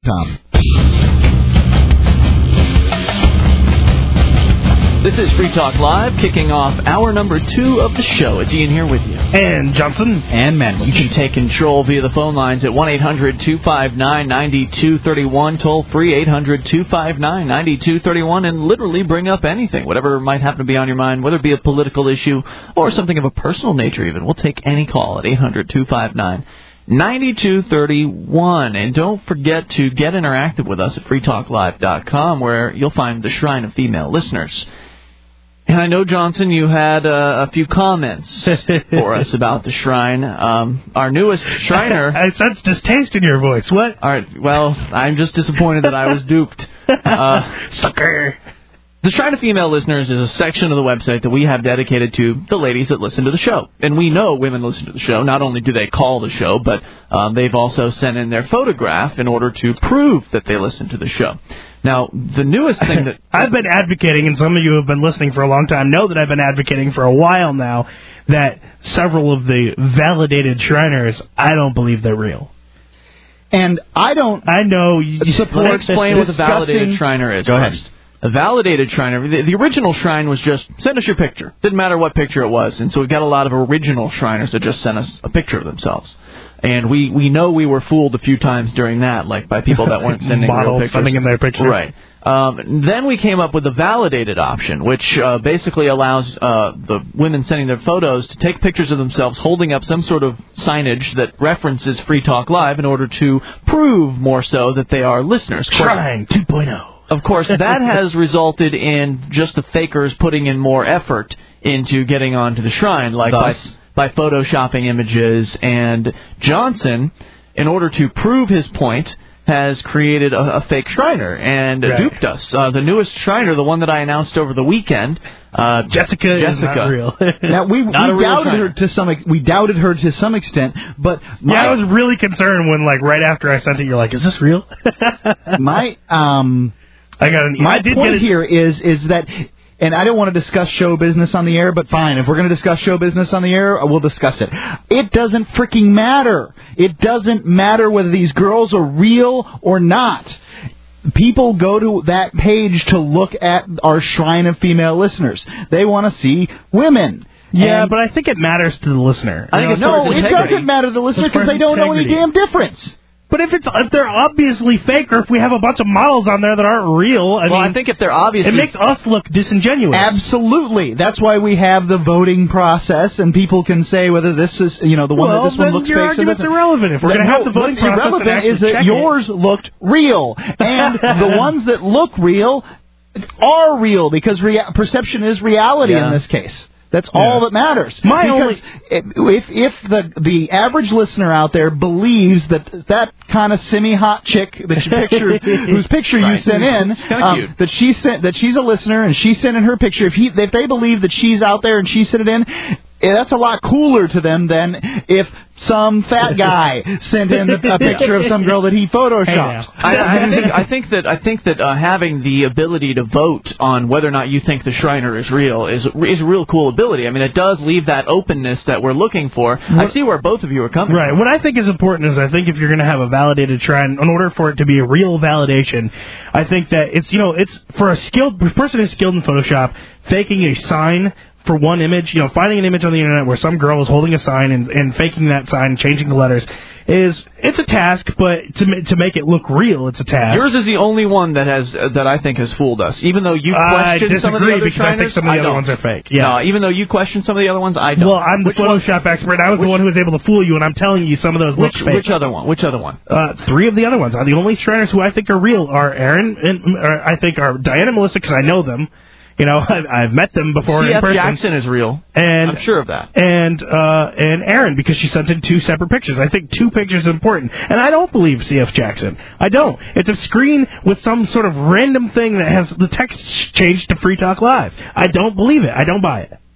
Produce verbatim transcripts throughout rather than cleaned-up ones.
com. This is Free Talk Live, kicking off hour number two of the show. It's Ian here with you. And Johnson. And Manuel. You can take control via the phone lines at one eight hundred two five nine nine two three one, toll free eight hundred two five nine nine two three one, and literally bring up anything, whatever might happen to be on your mind, whether it be a political issue or something of a personal nature even. We'll take any call at eight hundred two five nine nine two three one. And don't forget to get interactive with us at free talk live dot com, where you'll find the Shrine of Female Listeners. And I know, Johnson, you had uh, a few comments for us about the Shrine. Um, our newest Shriner... I sense distaste in your voice. What? All right, well, I'm just disappointed that I was duped. Uh, Sucker. The Shrine of Female Listeners is a section of the website that we have dedicated to the ladies that listen to the show. And we know women listen to the show. Not only do they call the show, but um, they've also sent in their photograph in order to prove that they listen to the show. Now, the newest thing that... I've been advocating, and some of you who have been listening for a long time know that I've been advocating for a while now, that several of the validated Shriners, I don't believe they're real. And I don't... I know you support... Let's explain what a validated Shriner is. Go first. ahead. A validated Shriner, the, the original Shrine was just, send us your picture. Didn't matter what picture it was. And so we've got a lot of original Shriners that just sent us a picture of themselves. And we, we know we were fooled a few times during that, like by people that weren't sending real pictures. sending in their picture. Right. Um, then we came up with the validated option, which uh, basically allows uh, the women sending their photos to take pictures of themselves holding up some sort of signage that references Free Talk Live in order to prove more so that they are listeners. Shrine two point oh. Of course, that has resulted in just the fakers putting in more effort into getting onto the Shrine, like by, by photoshopping images. And Johnson, in order to prove his point, has created a, a fake Shriner and right. duped us. Uh, the newest Shriner, the one that I announced over the weekend, uh, Jessica, Jessica is not real. Now we, we doubted her to some we doubted her to some extent, but my, yeah, I was really concerned when, like, right after I sent it, you're like, "Is this real?" my um. I got an, My I did point get here is is that, and I don't want to discuss show business on the air, but fine, if we're going to discuss show business on the air, we'll discuss it. It doesn't freaking matter. It doesn't matter whether these girls are real or not. People go to that page to look at our Shrine of Female Listeners. They want to see women. Yeah, and but I think it matters to the listener. I think it's no, it doesn't matter to the listener because they don't know any damn difference. But if it's if they're obviously fake, or if we have a bunch of models on there that aren't real, I well, mean, I think if they're obviously, it makes us look disingenuous. Absolutely, that's why we have the voting process, and people can say whether this is, you know, the one well, that this one looks fake. Well, then your argument's irrelevant. If we're going to have the voting process, irrelevant is that yours it. looked real, and the ones that look real are real because rea- perception is reality yeah. in this case. That's yeah. all that matters. My because only if if the the average listener out there believes that that kind of semi-hot chick that you pictured, whose picture right. you sent in, um, that she sent that she's a listener and she sent in her picture, if he if they believe that she's out there and she sent it in, that's a lot cooler to them than if some fat guy sent in a picture of some girl that he photoshopped. I, I think I think that I think that uh, having the ability to vote on whether or not you think the Shriner is real is is a real cool ability. I mean, it does leave that openness that we're looking for. What, I see where both of you are coming right. from. What I think is important is I think if you're going to have a validated Shrine, in order for it to be a real validation, I think that it's you know it's for a skilled person who's skilled in Photoshop, faking a sign for one image, you know, finding an image on the internet where some girl is holding a sign and, and faking that sign and changing the letters is it's a task, but to to make it look real, it's a task. Yours is the only one that has uh, that I think has fooled us. Even though you question some of the other because Shriners, I think some of the I other don't. ones are fake. Yeah. No, even though you question some of the other ones, I don't. Well, I'm the which Photoshop one? expert. I was which, the one who was able to fool you, and I'm telling you some of those which, look fake. Which other one? Which other one? Uh, three of the other ones. Uh, the only Shriners who I think are real are Aaron, and or I think are Diana and Melissa because I know them. You know, I've, I've met them before C F in person. Jackson is real. And I'm sure of that. And uh, and Aaron, because she sent in two separate pictures. I think two pictures is important. And I don't believe C F Jackson. I don't. It's a screen with some sort of random thing that has the text changed to Free Talk Live. I don't believe it. I don't buy it.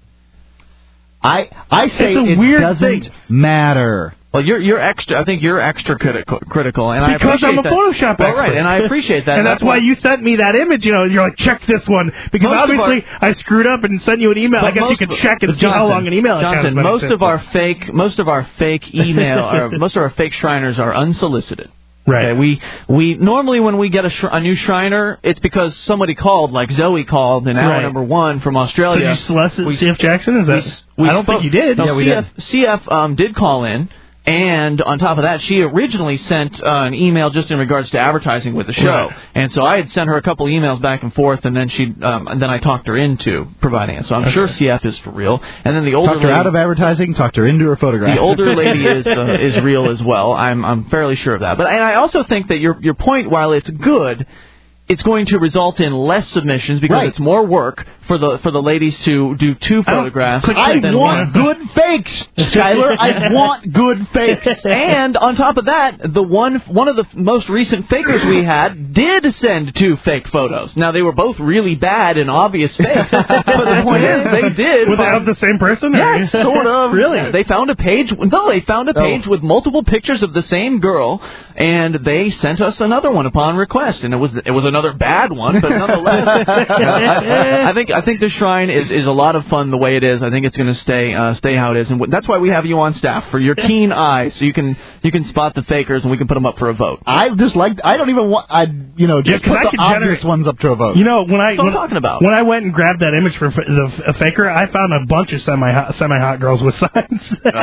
I I say it's a it weird doesn't thing. matter. Well, you're you're extra. I think you're extra critical, critical, and because I appreciate I'm a that. Photoshop well, expert. right, and I appreciate that. and that's, that's why you sent me that image. You know, you're like, check this one because most obviously our, I screwed up and sent you an email. I guess you could check and see how long an email. Johnson, most of our fake, most of our fake email, or most of our fake Shriners are unsolicited. Right. Okay, we we normally when we get a, sh- a new Shriner, it's because somebody called, like Zoe called in hour Right. number one from So Australia. did you solicit We- C F Jackson? Is that? we, we I don't spoke, think you did. No, Yeah, we C F, did. C F um, did call in. And on top of that, she originally sent uh, an email just in regards to advertising with the show, Right. and so I had sent her a couple emails back and forth, and then she, um, and then I talked her into providing it. So I'm Okay. sure C F is for real. And then the older Talked her lady, out of advertising, talked her into her photograph. the older lady is uh, is real as well. I'm I'm fairly sure of that. But and I also think that your your point, while it's good, it's going to result in less submissions because Right. it's more work for the for the ladies to do two I don't- photographs. click I than want one. good fakes, Skyler. I want good fakes. And on top of that, the one one of the most recent fakers we had did send two fake photos. Now they were both really bad and obvious fakes, but the point is they did. Were they find- of the same person? or- Yes, sort of. Really? They found a page. No, they found a page Oh. with multiple pictures of the same girl, and they sent us another one upon request. And it was it was another bad one, but nonetheless, I, I think I think the Shrine is, is a lot of fun the way it is. I think it's going to stay uh, stay how it is, and that's why we have you on staff for your keen eye, so you can you can spot the fakers and we can put them up for a vote. I just like. I don't even want. I you know Yeah, just 'cause put I the could obvious generate- ones up to a vote. You know, when I That's what when, I'm talking about. when I went and grabbed that image for f- the a faker, I found a bunch of semi hot semi hot girls with signs.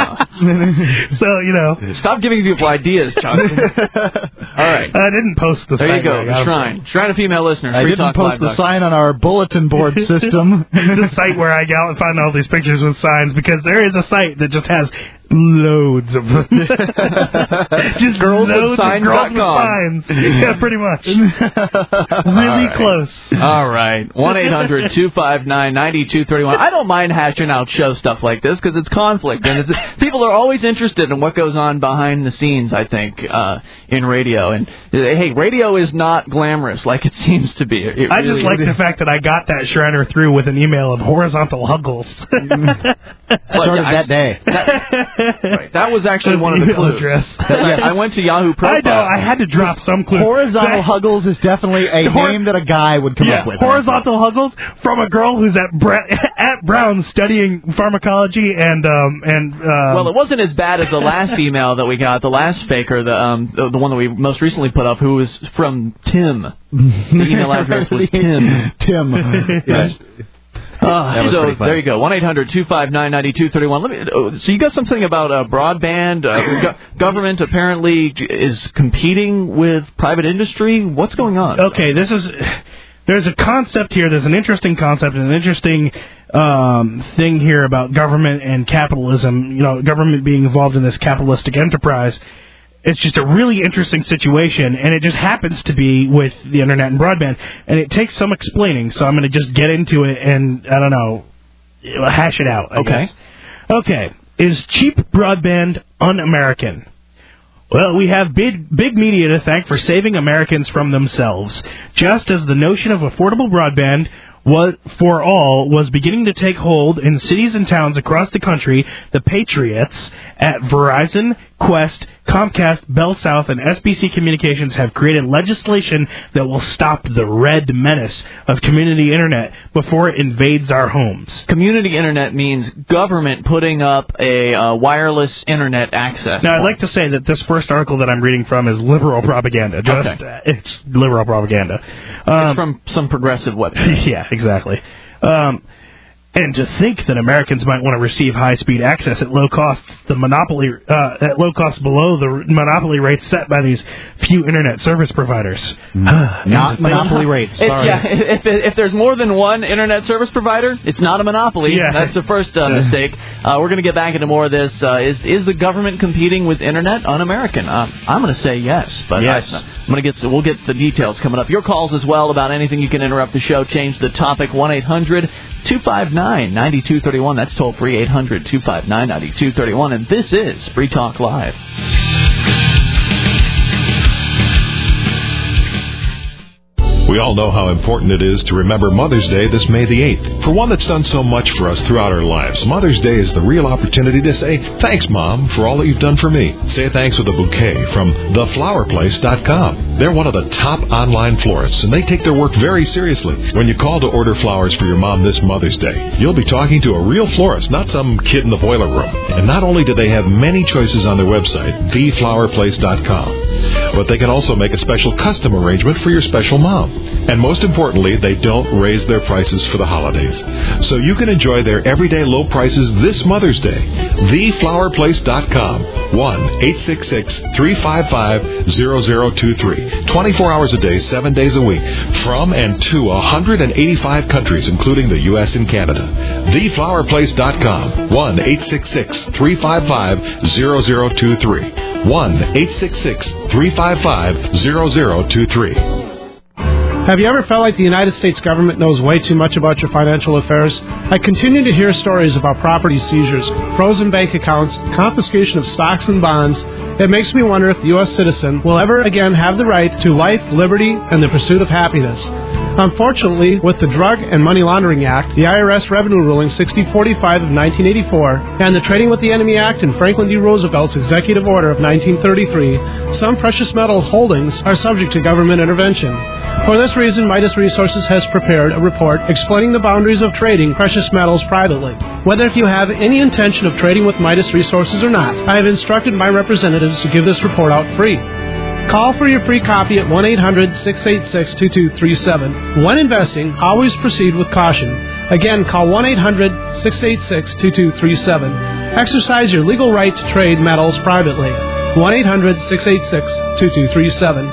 So you know, Stop giving people ideas, Chuck. All right. I didn't post the. There site you go, where I the got 'em Shrine. Shrine of Female Listeners. I Free didn't Talk post Live the dot com. sign on our bulletin board system. from. The site where I go out and find all these pictures with signs, because there is a site that just has loads of them. Just Girls with loads signs of girls dot with com. signs. Yeah, pretty much. Really right. close. All right. one eight hundred two five nine nine two three one. I don't mind hashing out show stuff like this because it's conflict. And it's, people are always interested in what goes on behind the scenes, I think, uh, in radio. And, uh, hey, radio is not glamorous like it seems to be. It I really just like is. the fact that I got that Shriner through with an email of horizontal huggles. Started I- that day. Right. That was actually one of the Email clues. address. I, I went to Yahoo I Profile. know, I had to drop some clues. Horizontal That- Huggles is definitely a Hor- name that a guy would come Yeah, up with. horizontal huggles from a girl who's at Bra- at Brown studying pharmacology and um and um, Well, it wasn't as bad as the last email that we got, the last faker, the um, the, the one that we most recently put up, who was from Tim. The email address was Tim. Tim. Yes. Uh, That was so pretty funny. there you go, one eight hundred two five nine nine two three one. Let me. oh, So you got something about uh, broadband? Uh, go- government apparently is competing with private industry. What's going on? Okay, this is there's a concept here. There's an interesting concept and an interesting um, thing here about government and capitalism. You know, government being involved in this capitalistic enterprise. It's just a really interesting situation, and it just happens to be with the internet and broadband, and it takes some explaining. So I'm going to just get into it and I don't know, hash it out. I Okay. guess. Okay. Is cheap broadband un-American? Well, we have big, big media to thank for saving Americans from themselves. Just as the notion of affordable broadband was, for all was beginning to take hold in cities and towns across the country, the Patriots at Verizon, Quest, Comcast, Bell South, and S B C Communications have created legislation that will stop the red menace of community internet before it invades our homes. Community internet means government putting up a uh, wireless internet access. Now, I'd point. like to say that this first article that I'm reading from is liberal propaganda. Just, Okay. uh, it's liberal propaganda. Um, It's from some progressive website. yeah, exactly. Um, and to think that Americans might want to receive high-speed access at low costs, the monopoly uh, at low costs below the monopoly rates set by these few internet service providers. Not monopoly rates. If, Sorry. yeah, if, if there's more than one internet service provider, it's not a monopoly. Yeah. That's the first uh, mistake. Uh, we're going to get back into more of this. Uh, is is the government competing with internet un-American? Uh, I'm going to say yes, but Yes. I, I'm going to get. We'll get the details coming up. Your calls as well about anything you can interrupt the show. Change the topic. one eight hundred two five nine nine two three one. That's toll free. eight hundred two five nine nine two three one. And this is Free Talk Live. We We all know how important it is to remember Mother's Day this May the eighth. For one that's done so much for us throughout our lives, Mother's Day is the real opportunity to say, thanks, Mom, for all that you've done for me. Say thanks with a bouquet from the flower place dot com. They're one of the top online florists, and they take their work very seriously. When you call to order flowers for your mom this Mother's Day, you'll be talking to a real florist, not some kid in the boiler room. And not only do they have many choices on their website, the flower place dot com, but they can also make a special custom arrangement for your special mom. And most importantly, they don't raise their prices for the holidays. So you can enjoy their everyday low prices this Mother's Day. the flower place dot com. one eight six six, three five five, zero zero two three. twenty-four hours a day, seven days a week. From and to one hundred eighty-five countries, including the U S and Canada. the flower place dot com. one eight six six, three five five, zero zero two three. one eight six six, three five five, zero zero two three. Have you ever felt like the United States government knows way too much about your financial affairs? I continue to hear stories about property seizures, frozen bank accounts, confiscation of stocks and bonds. It makes me wonder if the U S citizen will ever again have the right to life, liberty, and the pursuit of happiness. Unfortunately, with the Drug and Money Laundering Act, the I R S Revenue Ruling sixty forty-five of nineteen eighty-four, and the Trading with the Enemy Act and Franklin D. Roosevelt's Executive Order of nineteen thirty-three, some precious metal holdings are subject to government intervention. For this reason, Midas Resources has prepared a report explaining the boundaries of trading precious metals privately. Whether if you have any intention of trading with Midas Resources or not, I have instructed my representatives to give this report out free. Call for your free copy at one eight hundred, six eight six, two two three seven. When investing, always proceed with caution. Again, call one eight hundred, six eight six, two two three seven. Exercise your legal right to trade metals privately. one eight hundred, six eight six, two two three seven.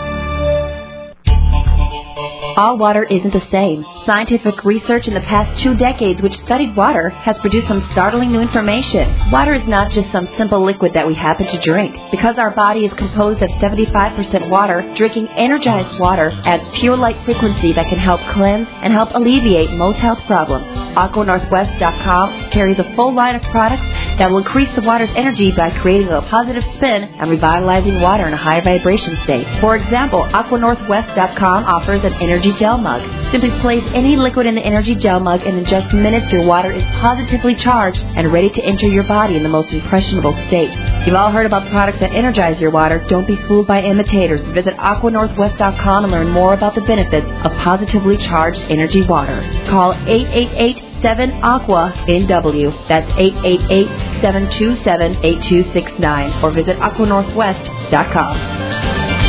All water isn't the same. Scientific research in the past two decades which studied water has produced some startling new information. Water is not just some simple liquid that we happen to drink. Because our body is composed of seventy-five percent water, drinking energized water adds pure light frequency that can help cleanse and help alleviate most health problems. Aqua Northwest dot com carries a full line of products that will increase the water's energy by creating a positive spin and revitalizing water in a high vibration state. For example, Aqua Northwest dot com offers an energy gel mug. Simply place any liquid in the energy gel mug, and in just minutes your water is positively charged and ready to enter your body in the most impressionable state. You've all heard about products that energize your water. Don't be fooled by imitators. Visit Aqua Northwest dot com and learn more about the benefits of positively charged energy water. Call eight eight eight, seven, aqua N W. That's eight eight eight, seven two seven, eight two six nine. Or visit Aqua Northwest dot com.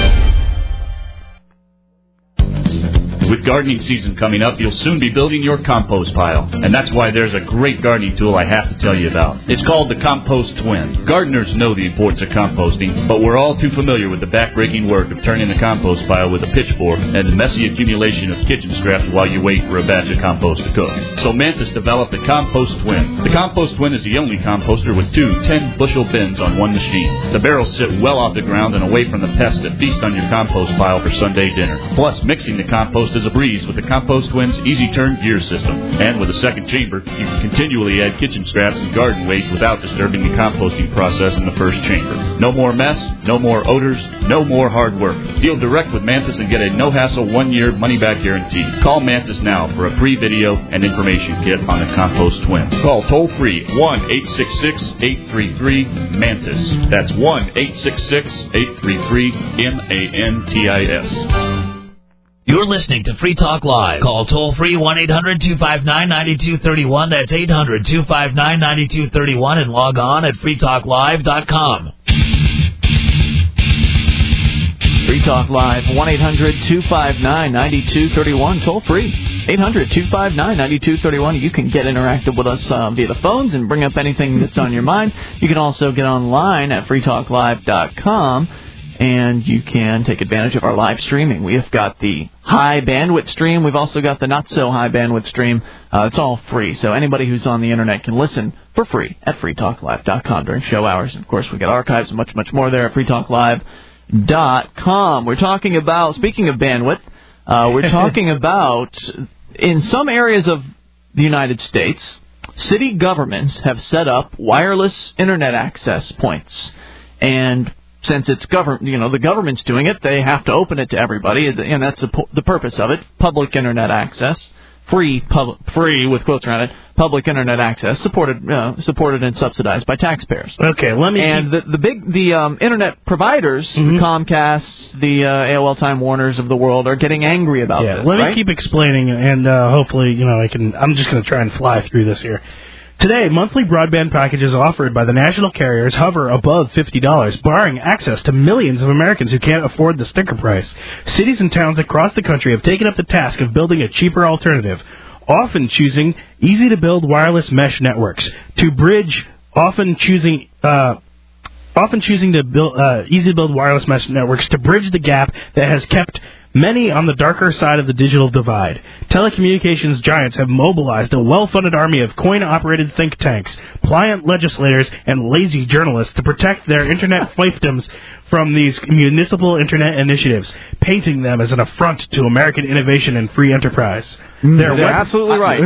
With gardening season coming up, you'll soon be building your compost pile. And that's why there's a great gardening tool I have to tell you about. It's called the Compost Twin. Gardeners know the importance of composting, but we're all too familiar with the back-breaking work of turning the compost pile with a pitchfork and the messy accumulation of kitchen scraps while you wait for a batch of compost to cook. So Mantis developed the Compost Twin. The Compost Twin is the only composter with two ten-bushel bins on one machine. The barrels sit well off the ground and away from the pests that feast on your compost pile for Sunday dinner. Plus, mixing the compost is a breeze with the Compost Twin's Easy Turn gear system. And with a second chamber, you can continually add kitchen scraps and garden waste without disturbing the composting process in the first chamber. No more mess, no more odors, no more hard work. Deal direct with Mantis and get a no-hassle one-year money-back guarantee. Call Mantis now for a free video and information kit on the Compost Twin. Call toll-free one eight six six, eight three three, MANTIS. That's one eight six six, eight three three, M A N T I S. You're listening to Free Talk Live. Call toll-free one eight hundred, two five nine, nine two three one. That's eight hundred, two five nine, nine two three one. And log on at free talk live dot com. Free Talk Live, one eight hundred, two five nine, nine two three one. Toll-free, eight hundred, two five nine, nine two three one. You can get interactive with us uh, via the phones and bring up anything that's on your mind. You can also get online at free talk live dot com. And you can take advantage of our live streaming. We have got the high bandwidth stream. We've also got the not so high bandwidth stream. Uh, it's all free, so anybody who's on the internet can listen for free at free talk live dot com during show hours. And of course, we got archives and much, much more there at free talk live dot com. We're talking about, speaking of bandwidth, uh, we're talking about in some areas of the United States, city governments have set up wireless internet access points. And since it's government, you know, the government's doing it, they have to open it to everybody, and that's the, the purpose of it. Public internet access, free, pub, free with quotes around it. Public internet access, supported, uh, supported and subsidized by taxpayers. Okay, let me. And keep... the the big the um, internet providers, mm-hmm. the Comcast, the uh, A O L Time Warners of the world, are getting angry about yeah, this. Let right? me keep explaining, and uh, hopefully, you know, I can. I'm just going to try and fly through this here. Today, monthly broadband packages offered by the national carriers hover above fifty dollars, barring access to millions of Americans who can't afford the sticker price. Cities and towns across the country have taken up the task of building a cheaper alternative, often choosing easy-to-build wireless mesh networks to bridge, often choosing... Uh, Often choosing to build uh, easy-to-build wireless mesh networks to bridge the gap that has kept many on the darker side of the digital divide. Telecommunications giants have mobilized a well-funded army of coin-operated think tanks, pliant legislators, and lazy journalists to protect their internet fiefdoms from these municipal internet initiatives, painting them as an affront to American innovation and free enterprise. They're, They're absolutely right.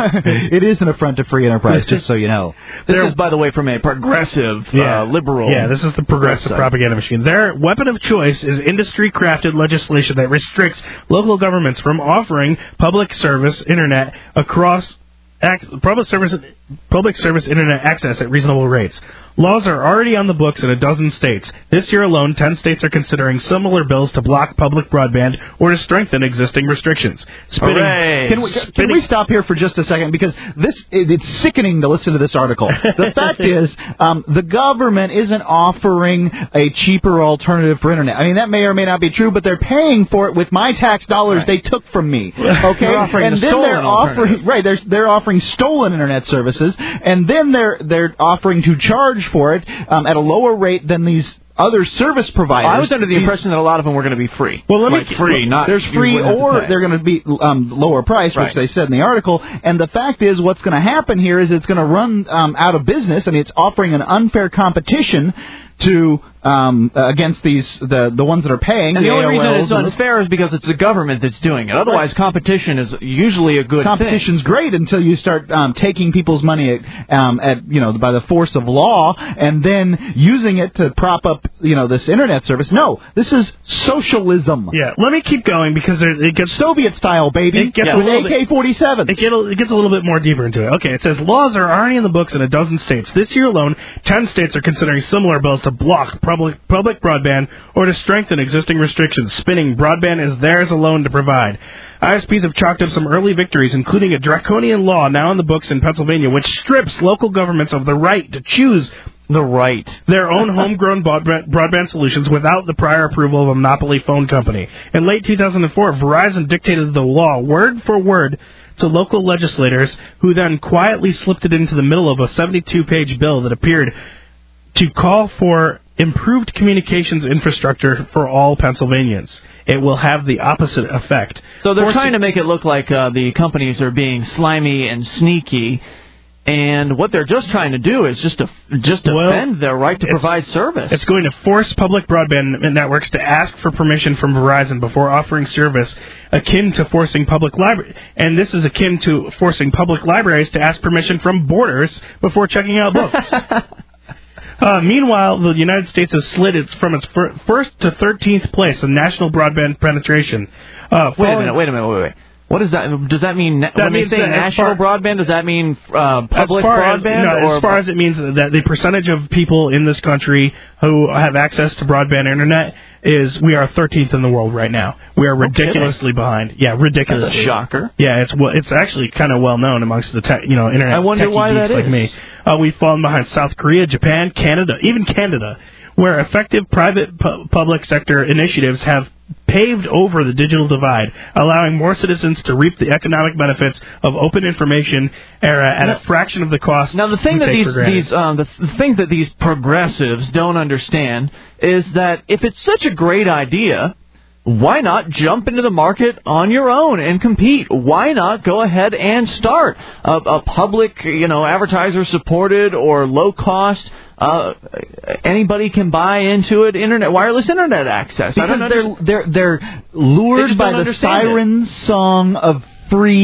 It is an affront to free enterprise, just so you know. This They're, is, by the way, from a progressive, yeah, uh, liberal... Yeah, this is the progressive website. Propaganda machine. Their weapon of choice is industry-crafted legislation that restricts local governments from offering public service internet across... Public service, public service internet access at reasonable rates. Laws are already on the books in a dozen states. This year alone, ten states are considering similar bills to block public broadband or to strengthen existing restrictions. Spitting, Hooray! Can we, can we stop here for just a second? Because this it, it's sickening to listen to this article. The fact is, um, the government isn't offering a cheaper alternative for internet. I mean, that may or may not be true, but they're paying for it with my tax dollars right. they took from me. Okay, they're offering and the then they're offering right. They're they're offering stolen internet services, and then they're they're offering to charge for it um, at a lower rate than these other service providers. I was under the impression that a lot of them were going to be free. Well, let like me free, not there's free, or they're going to be um, lower price, right. which they said in the article. And the fact is, what's going to happen here is it's going to run um, out of business. I mean, it's offering an unfair competition to um, uh, against these the the ones that are paying. And the, the only A O Ls reason it's unfair is because it's the government that's doing it. Otherwise, right. competition is usually a good Competition's thing. great until you start um, taking people's money at, um, at you know by the force of law and then using it to prop up you know this internet service. No, this is socialism. Yeah, let me keep going because there, it gets Soviet style, baby. It gets yeah. With A K forty-seven. It, get, it gets a little bit more deeper into it. Okay, it says laws are already in the books in a dozen states. This year alone, ten states are considering similar bills to block public public broadband or to strengthen existing restrictions, spinning broadband as theirs alone to provide. I S Ps have chalked up some early victories, including a draconian law now in the books in Pennsylvania, which strips local governments of the right to choose the right their own homegrown broadband, broadband solutions without the prior approval of a monopoly phone company. In late two thousand four, Verizon dictated the law word for word to local legislators, who then quietly slipped it into the middle of a seventy-two page bill that appeared to call for improved communications infrastructure for all Pennsylvanians. It will have the opposite effect. So they're Forcing- trying to make it look like uh, the companies are being slimy and sneaky, and what they're just trying to do is just to just well, defend their right to provide service. It's going to force public broadband networks to ask for permission from Verizon before offering service, akin to forcing public libraries. And this is akin to forcing public libraries to ask permission from Borders before checking out books. Uh, meanwhile, the United States has slid its, from its fir- first to thirteenth place in national broadband penetration. Uh, wait a minute, wait a minute, wait, wait. What does that? Does that mean that when they say national far, broadband? Does that mean uh, public broadband? As, no, or as far as it means that the percentage of people in this country who have access to broadband internet is we are thirteenth in the world right now. We are ridiculously okay. behind. Yeah, ridiculously. That's a shocker. Yeah, it's it's actually kind of well known amongst the tech, you know internet. I wonder techie why geeks that like is. me. Uh, we've fallen behind South Korea, Japan, Canada, even Canada, where effective private pu- public sector initiatives have paved over the digital divide, allowing more citizens to reap the economic benefits of open information era at now, a fraction of the cost. Now, the thing that these, these um, the, the thing that these progressives don't understand is that if it's such a great idea, why not jump into the market on your own and compete? Why not go ahead and start a, a public, you know, advertiser-supported or low-cost, uh, anybody can buy into it, internet, wireless internet access? Because they're, they're, they're lured they by the siren it. song of free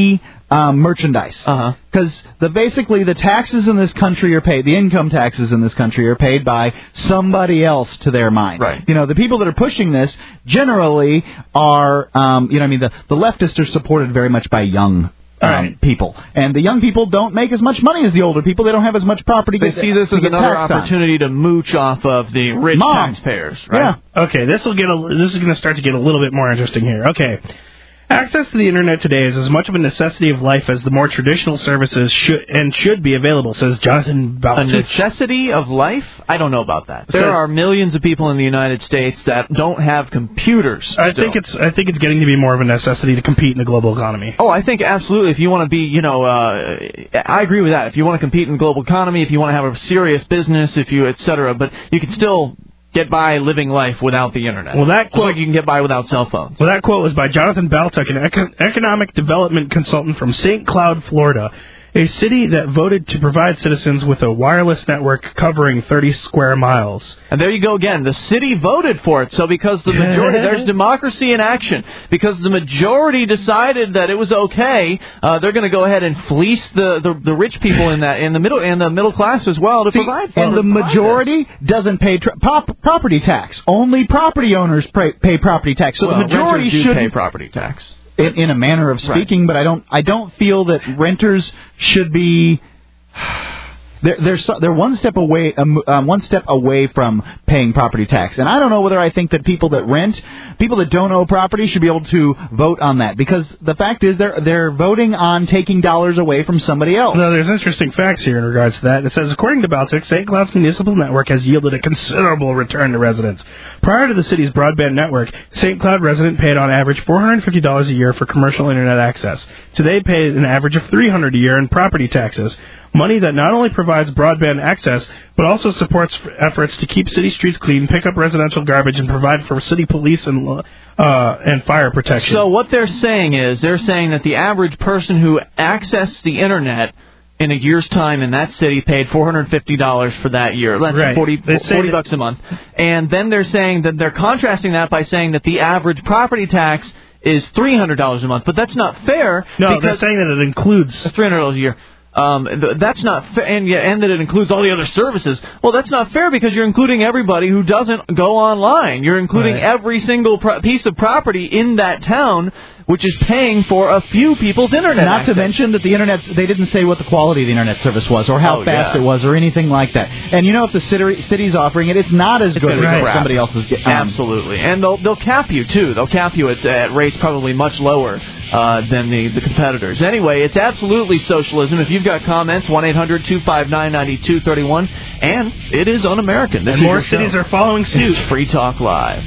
um, merchandise. Uh-huh. Because the basically the taxes in this country are paid, the income taxes in this country are paid by somebody else to their mind. Right. You know, the people that are pushing this generally are, um, you know, I mean, the, the leftists are supported very much by young Um, right. people, and the young people don't make as much money as the older people. They don't have as much property. They to, see this to as get another taxed on. opportunity to mooch off of the rich Mom. taxpayers, right? Yeah. Okay, this will get a, this is going to start to get a little bit more interesting here. Okay. Access to the Internet today is as much of a necessity of life as the more traditional services should and should be available, says Jonathan A Baltich. necessity of life? I don't know about that. So- There are millions of people in the United States that don't have computers. I still. think it's I think it's getting to be more of a necessity to compete in the global economy. Oh, I think absolutely. If you want to be, you know, uh, I agree with that. If you want to compete in the global economy, if you want to have a serious business, if you, et cetera, but you can still get by living life without the Internet. Well, that Just quote- like you can get by without cell phones. Well, that quote was by Jonathan Baltich, an eco- economic development consultant from Saint Cloud, Florida, a city that voted to provide citizens with a wireless network covering thirty square miles. And there you go again. The city voted for it. So because the majority, there's democracy in action. Because the majority decided that it was okay, uh, they're going to go ahead and fleece the, the, the rich people in that in the middle and the middle class as well to See, provide for and the provide majority this. doesn't pay tra- pop- property tax. Only property owners pay, pay property tax. So Well, the majority renters do should pay property tax. in, in a manner of speaking, Right. but I don't I don't feel that renters should be. They're they're, so, they're one step away um, um, one step away from paying property tax, and I don't know whether I think that people that rent, people that don't own property, should be able to vote on that, because the fact is they're they're voting on taking dollars away from somebody else. No, there's interesting facts here in regards to that. It says, according to Baltic, Saint Cloud's municipal network has yielded a considerable return to residents. Prior to the city's broadband network, Saint Cloud resident paid on average four hundred fifty dollars a year for commercial Internet access. Today, paid an average of three hundred dollars a year in property taxes. Money that not only provides broadband access, but also supports efforts to keep city streets clean, pick up residential garbage, and provide for city police and uh, and fire protection. So what they're saying is they're saying that the average person who accessed the Internet in a year's time in that city paid four hundred fifty dollars for that year. That's Right. forty, They say forty that- bucks a month. And then they're saying that they're contrasting that by saying that the average property tax is three hundred dollars a month. But that's not fair. no, they're because saying that it includes... three hundred dollars a year. Um, th- that's not fair, and, yeah, and that it includes all the other services. Well, that's not fair because you're including everybody who doesn't go online. You're including Right. every single pro- piece of property in that town, which is paying for a few people's internet Not access. to mention that the internet, they didn't say what the quality of the internet service was or how Oh, fast yeah. it was or anything like that. And you know, if the city, city's offering it, it's not as It's good gonna be as what crap. somebody else is getting. Um, Absolutely, and they'll they'll cap you too. They'll cap you at, at rates probably much lower uh, than the, the competitors. Anyway, it's absolutely socialism. If you've got comments, one eight hundred two five nine nine two three one, and it is un-American. This And is more your show. cities are following suit. It's Free Talk Live.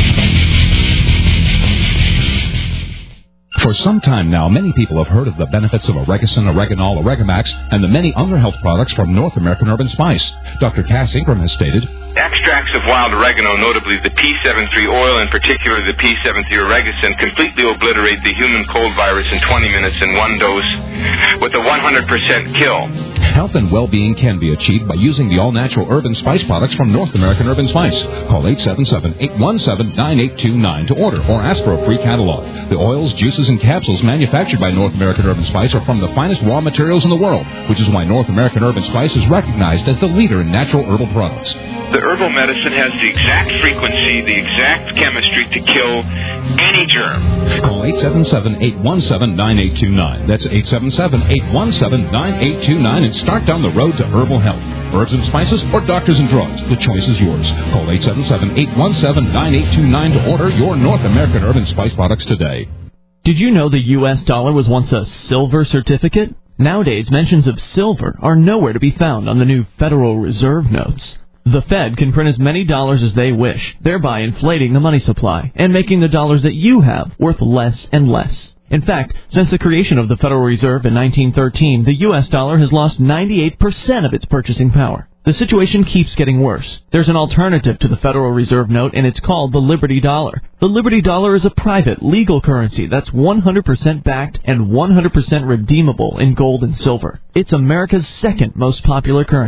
For some time now, many people have heard of the benefits of Oregacin, Oreganol, Oregamax, and the many other health products from North American Herb and Spice. Doctor Cass Ingram has stated, extracts of wild oregano, notably the P seventy-three oil, and particularly the P seventy-three Oregacin, completely obliterate the human cold virus in twenty minutes in one dose with a one hundred percent kill. Health and well-being can be achieved by using the all-natural herb and spice products from North American Herb and Spice. Call eight seven seven, eight one seven, nine eight two nine to order or ask for a free catalog. The oils, juices, and capsules manufactured by North American Herb and Spice are from the finest raw materials in the world, which is why North American Herb and Spice is recognized as the leader in natural herbal products. The herbal medicine has the exact frequency, the exact chemistry to kill any germ. Call eight seven seven, eight one seven, nine eight two nine. That's eight seven seven, eight one seven, nine eight two nine and start down the road to herbal health. Herbs and spices or doctors and drugs. The choice is yours. Call eight seven seven, eight one seven, nine eight two nine to order your North American Herb and Spice products today. Did you know the U S dollar was once a silver certificate? Nowadays, mentions of silver are nowhere to be found on the new Federal Reserve notes. The Fed can print as many dollars as they wish, thereby inflating the money supply and making the dollars that you have worth less and less. In fact, since the creation of the Federal Reserve in nineteen thirteen, the U S dollar has lost ninety-eight percent of its purchasing power. The situation keeps getting worse. There's an alternative to the Federal Reserve note, and it's called the Liberty Dollar. The Liberty Dollar is a private, legal currency that's one hundred percent backed and one hundred percent redeemable in gold and silver. It's America's second most popular currency.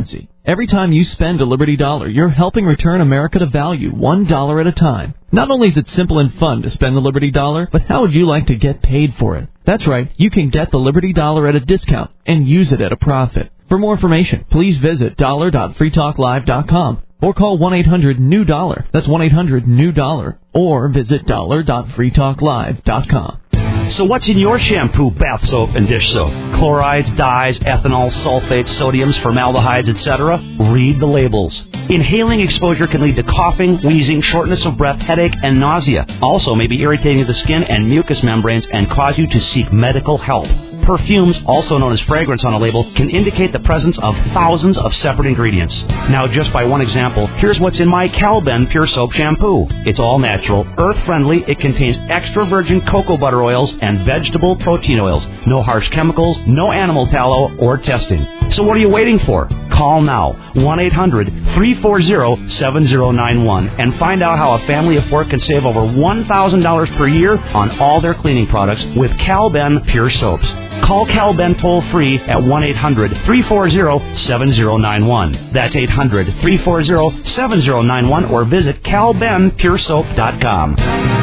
Every time you spend a Liberty Dollar, you're helping return America to value, one dollar at a time. Not only is it simple and fun to spend the Liberty Dollar, but how would you like to get paid for it? That's right, you can get the Liberty Dollar at a discount and use it at a profit. For more information, please visit dollar dot free talk live dot com or call one eight hundred new dollar. That's one eight hundred new dollar. Or visit dollar dot free talk live dot com. So what's in your shampoo, bath soap, and dish soap? Chlorides, dyes, ethanol, sulfates, sodiums, formaldehydes, et cetera? Read the labels. Inhaling exposure can lead to coughing, wheezing, shortness of breath, headache, and nausea. Also may be irritating to the skin and mucous membranes and cause you to seek medical help. Perfumes, also known as fragrance on a label, can indicate the presence of thousands of separate ingredients. Now, just by one example, here's what's in my Calben Pure Soap Shampoo. It's all natural, earth-friendly, it contains extra virgin cocoa butter oils and vegetable protein oils. No harsh chemicals, no animal tallow or testing. So what are you waiting for? Call now, one eight hundred three four zero seven zero nine one, and find out how a family of four can save over one thousand dollars per year on all their cleaning products with Calben Pure Soaps. Call Calben toll-free at one eight hundred three four zero seven zero nine one. That's eight hundred three four zero seven zero nine one, or visit cal ben pure soap dot com.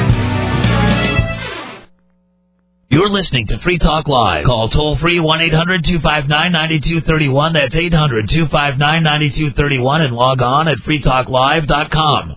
You're listening to Free Talk Live. Call toll-free one eight hundred two five nine nine two three one. That's eight hundred two five nine nine two three one, and log on at free talk live dot com.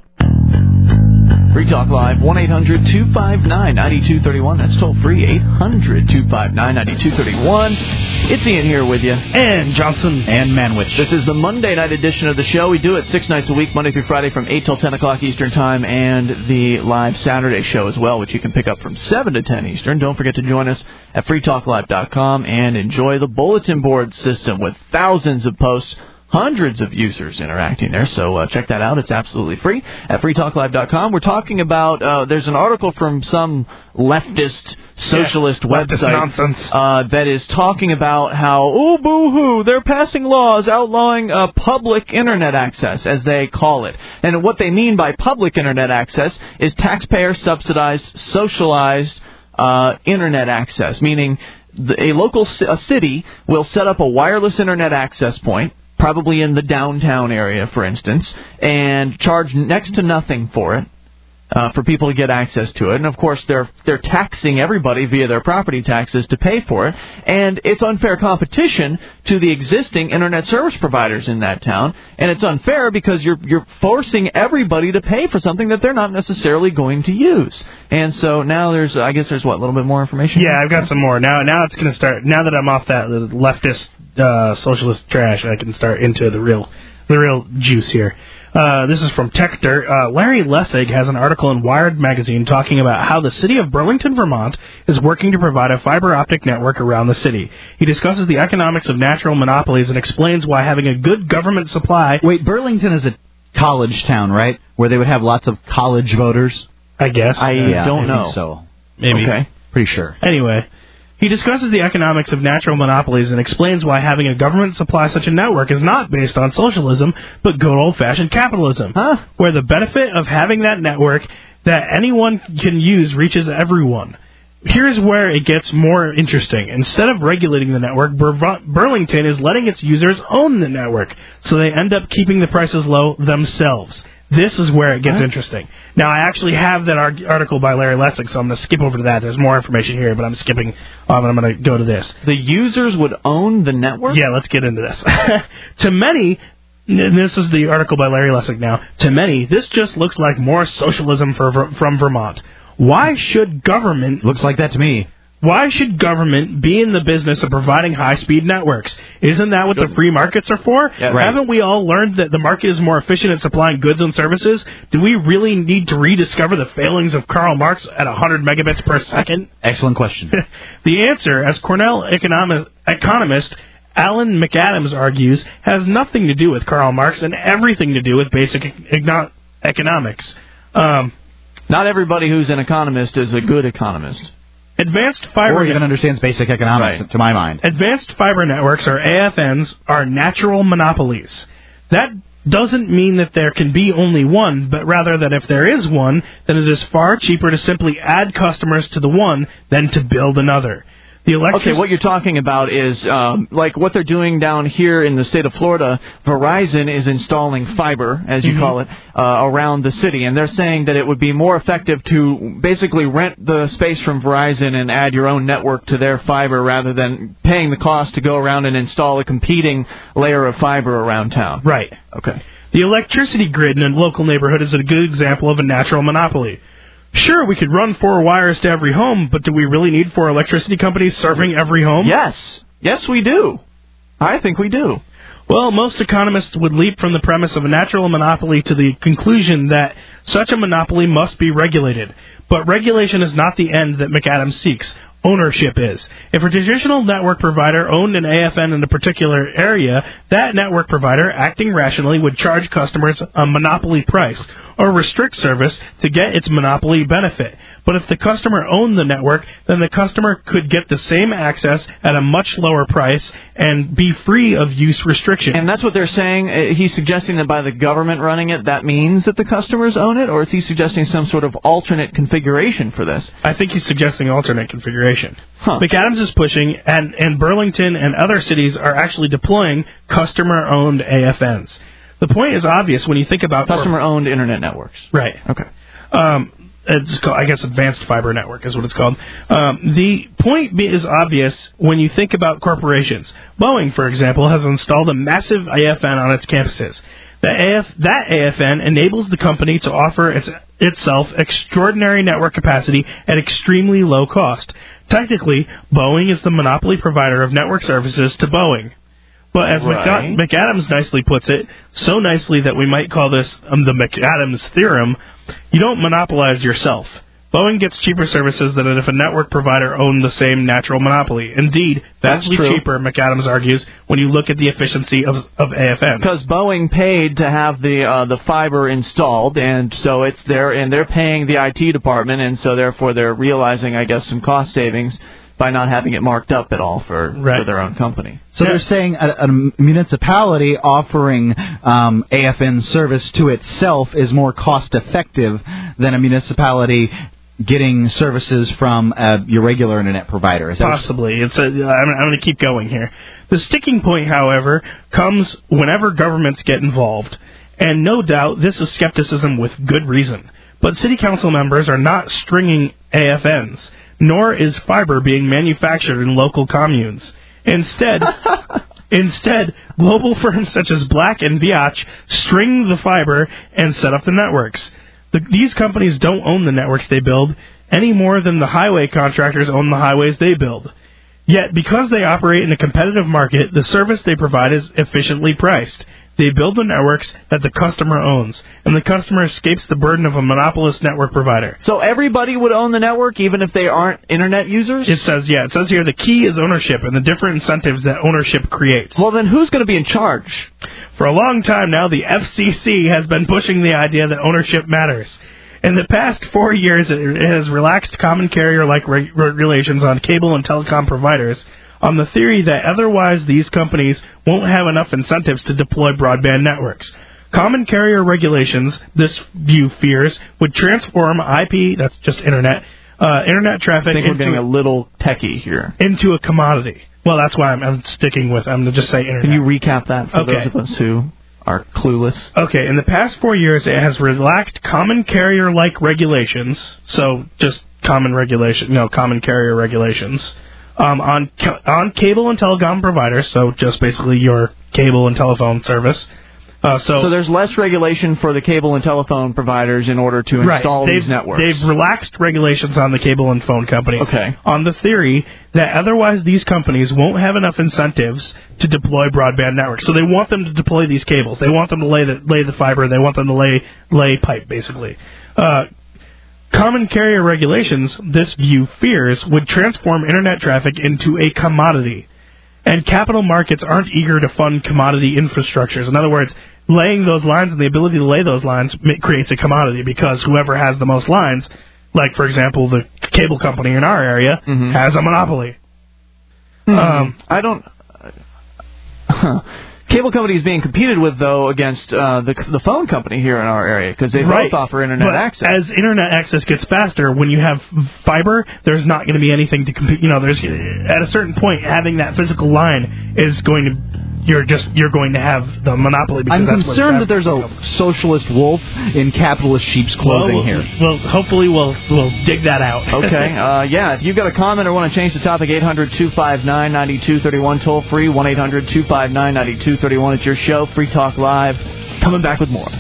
Free Talk Live, one eight hundred two five nine nine two three one. That's toll free, eight hundred two five nine nine two three one. It's Ian here with you. And Johnson. And Manwich. This is the Monday night edition of the show. We do it six nights a week, Monday through Friday from eight till ten o'clock Eastern Time, and the live Saturday show as well, which you can pick up from seven to ten Eastern. Don't forget to join us at free talk live dot com and enjoy the bulletin board system with thousands of posts, hundreds of users interacting there, so uh, check that out. It's absolutely free at free talk live dot com. We're talking about, uh, there's an article from some leftist, socialist yeah, website leftist uh, that is talking about how, oh, boo-hoo, they're passing laws outlawing uh, public Internet access, as they call it. And what they mean by public Internet access is taxpayer-subsidized, socialized uh, Internet access, meaning the, a local c- a city will set up a wireless Internet access point, probably in the downtown area, for instance, and charge next to nothing for it, uh, for people to get access to it. And, of course, they're they're taxing everybody via their property taxes to pay for it. And it's unfair competition to the existing Internet service providers in that town. And it's unfair because you're you're forcing everybody to pay for something that they're not necessarily going to use. And so now there's, I guess there's, what, a little bit more information? Yeah, I've got some more. Now, now it's going to start, now that I'm off that leftist Uh, socialist trash, I can start into the real, the real juice here. Uh, this is from Techdirt. Uh, Larry Lessig has an article in Wired magazine talking about how the city of Burlington, Vermont, is working to provide a fiber optic network around the city. He discusses the economics of natural monopolies and explains why having a good government supply. Wait, Burlington is a college town, right? Where they would have lots of college voters. I guess. I yeah, don't I know. think So maybe. Okay, pretty sure. Anyway. He discusses the economics of natural monopolies and explains why having a government supply such a network is not based on socialism, but good old-fashioned capitalism, huh? where the benefit of having that network that anyone can use reaches everyone. Here's where it gets more interesting. Instead of regulating the network, Bur- Burlington is letting its users own the network, so they end up keeping the prices low themselves. This is where it gets huh? interesting. Now, I actually have that ar- article by Larry Lessig, so I'm going to skip over to that. There's more information here, but I'm skipping, um, and I'm going to go to this. The users would own the network? Yeah, let's get into this. To many, and this is the article by Larry Lessig now, to many, this just looks like more socialism for, from Vermont. Why should government... Looks like that to me. Why should government be in the business of providing high-speed networks? Isn't that what the free markets are for? Yeah, right. Haven't we all learned that the market is more efficient at supplying goods and services? Do we really need to rediscover the failings of Karl Marx at one hundred megabits per second? Excellent question. The answer, as Cornell economic, economist Alan McAdams argues, has nothing to do with Karl Marx and everything to do with basic econ- economics. Um, Not everybody who's an economist is a good economist. Advanced fiber or even understands basic economics, right. to my mind. Advanced fiber networks, or A F Ns, are natural monopolies. That doesn't mean that there can be only one, but rather that if there is one, then it is far cheaper to simply add customers to the one than to build another. The electric- okay, what you're talking about is um, like what they're doing down here in the state of Florida. Verizon is installing fiber, as you mm-hmm. call it, uh, around the city, and they're saying that it would be more effective to basically rent the space from Verizon and add your own network to their fiber rather than paying the cost to go around and install a competing layer of fiber around town. Right. Okay. The electricity grid in a local neighborhood is a good example of a natural monopoly. Sure, we could run four wires to every home, but do we really need four electricity companies serving every home? Yes. Yes, we do. I think we do. Well, most economists would leap from the premise of a natural monopoly to the conclusion that such a monopoly must be regulated. But regulation is not the end that McAdams seeks. Ownership is. If a traditional network provider owned an A F N in a particular area, that network provider, acting rationally, would charge customers a monopoly price or restrict service to get its monopoly benefit. But if the customer owned the network, then the customer could get the same access at a much lower price and be free of use restrictions. And that's what they're saying. Uh, He's suggesting that by the government running it, that means that the customers own it, or is he suggesting some sort of alternate configuration for this? I think he's suggesting alternate configuration. Huh. McAdams is pushing, and, and Burlington and other cities are actually deploying customer-owned A F Ns. The point is obvious when you think about customer-owned internet networks. Right. Okay. Um, it's called, I guess, advanced fiber network is what it's called. Um, the point is obvious when you think about corporations. Boeing, for example, has installed a massive A F N on its campuses. The A F, that A F N enables the company to offer its, itself extraordinary network capacity at extremely low cost. Technically, Boeing is the monopoly provider of network services to Boeing. But as right. McAdams nicely puts it, so nicely that we might call this um, the McAdams theorem, you don't monopolize yourself. Boeing gets cheaper services than if a network provider owned the same natural monopoly. Indeed, vastly cheaper, McAdams argues, when you look at the efficiency of, of A F N. Because Boeing paid to have the uh, the fiber installed, and so it's there, and they're paying the I T department, and so therefore they're realizing, I guess, some cost savings by not having it marked up at all for, right. for their own company. So yeah. They're saying a, a municipality offering um, A F N service to itself is more cost-effective than a municipality getting services from uh, your regular internet provider. Is that Possibly. It's a, I'm, I'm going to keep going here. The sticking point, however, comes whenever governments get involved. And no doubt this is skepticism with good reason. But city council members are not stringing A F Ns. Nor is fiber being manufactured in local communes. Instead, instead, global firms such as Black and Veatch string the fiber and set up the networks. The, these companies don't own the networks they build any more than the highway contractors own the highways they build. Yet, because they operate in a competitive market, the service they provide is efficiently priced. They build the networks that the customer owns, and the customer escapes the burden of a monopolist network provider. So everybody would own the network, even if they aren't internet users? It says, yeah, it says here the key is ownership and the different incentives that ownership creates. Well, then who's going to be in charge? For a long time now, the F C C has been pushing the idea that ownership matters. In the past four years, it has relaxed common carrier-like reg- regulations on cable and telecom providers on the theory that otherwise these companies won't have enough incentives to deploy broadband networks. Common carrier regulations, this view fears, would transform I P, that's just internet, uh, internet traffic I think into we're getting a little techie here. Into a commodity. Well, that's why I'm, I'm sticking with, I'm going to just say internet. Can you recap that for okay. those of us who are clueless? Okay, in the past four years, it has relaxed common carrier-like regulations, so just common regulation, no, common carrier regulations, Um, on ca- on cable and telecom providers, so just basically your cable and telephone service. Uh, so, so there's less regulation for the cable and telephone providers in order to install right. these networks. They've relaxed regulations on the cable and phone companies. Okay. On the theory that otherwise these companies won't have enough incentives to deploy broadband networks. So they want them to deploy these cables. They want them to lay the lay the fiber. They want them to lay lay pipe, basically. Uh, Common carrier regulations, this view fears, would transform internet traffic into a commodity. And capital markets aren't eager to fund commodity infrastructures. In other words, laying those lines and the ability to lay those lines creates a commodity because whoever has the most lines, like, for example, the cable company in our area, mm-hmm. has a monopoly. Mm-hmm. Um, I don't... Huh. cable company is being competed with, though, against uh, the the phone company here in our area because they right. both offer internet but access. As internet access gets faster, when you have fiber, there's not going to be anything to compete. You know, there's at a certain point, having that physical line is going to. You're just you're going to have the monopoly. Because I'm that's concerned that there's a socialist wolf in capitalist sheep's clothing well, we'll, here. Well, hopefully we'll we'll dig that out. Okay. Uh, yeah. If you've got a comment or want to change the topic, eight hundred two five nine nine two three one, toll free one eight hundred two five nine nine two three one. It's your show, Free Talk Live. Coming back with more.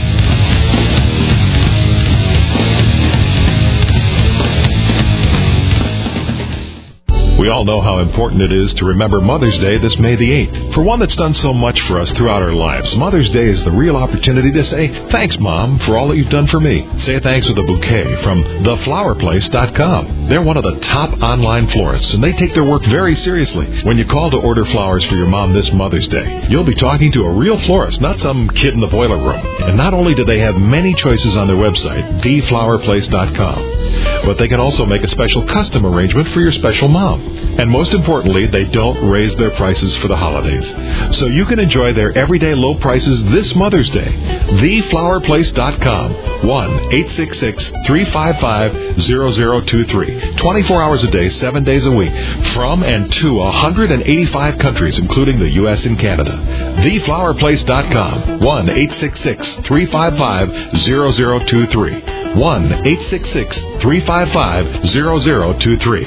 We all know how important it is to remember Mother's Day this May the eighth. For one that's done so much for us throughout our lives, Mother's Day is the real opportunity to say, thanks, Mom, for all that you've done for me. Say thanks with a bouquet from the flower place dot com. They're one of the top online florists, and they take their work very seriously. When you call to order flowers for your mom this Mother's Day, you'll be talking to a real florist, not some kid in the boiler room. And not only do they have many choices on their website, the flower place dot com, but they can also make a special custom arrangement for your special mom. And most importantly, they don't raise their prices for the holidays. So you can enjoy their everyday low prices this Mother's Day. the flower place dot com, one eight six six three five five zero zero two three. twenty-four hours a day, seven days a week. From and to one hundred eighty-five countries, including the U S and Canada. the flower place dot com, one eight six six three five five zero zero two three. one eight six six three five five zero zero two three.